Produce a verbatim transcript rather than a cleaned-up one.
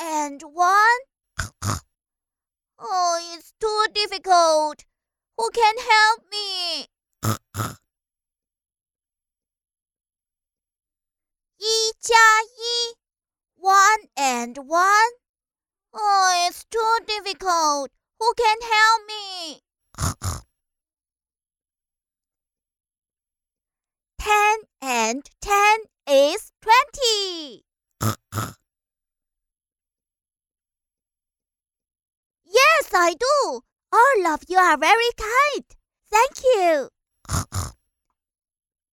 and one? Oh, it's too difficult. Who can help me? 一加一 one and one? Oh, it's too difficult. Who can help me? ten and ten is twenty. Yes, I do. All of you are very kind. Thank you.